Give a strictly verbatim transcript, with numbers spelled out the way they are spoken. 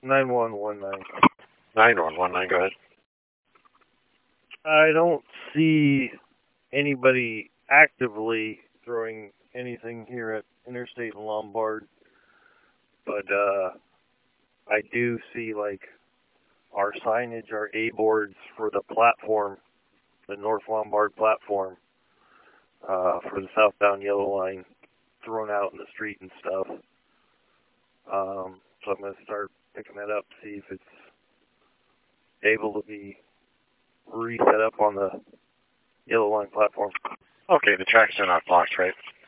nine one one nine. nine one one nine, go ahead. I don't see anybody actively throwing anything here at Interstate and Lombard, but uh, I do see like our signage, our A boards for the platform, the North Lombard platform, uh, for the southbound yellow line, thrown out in the street and stuff. Um, so I'm going to start picking that up, see if it's able to be reset up on the yellow line platform. Okay, the tracks are not blocked, right?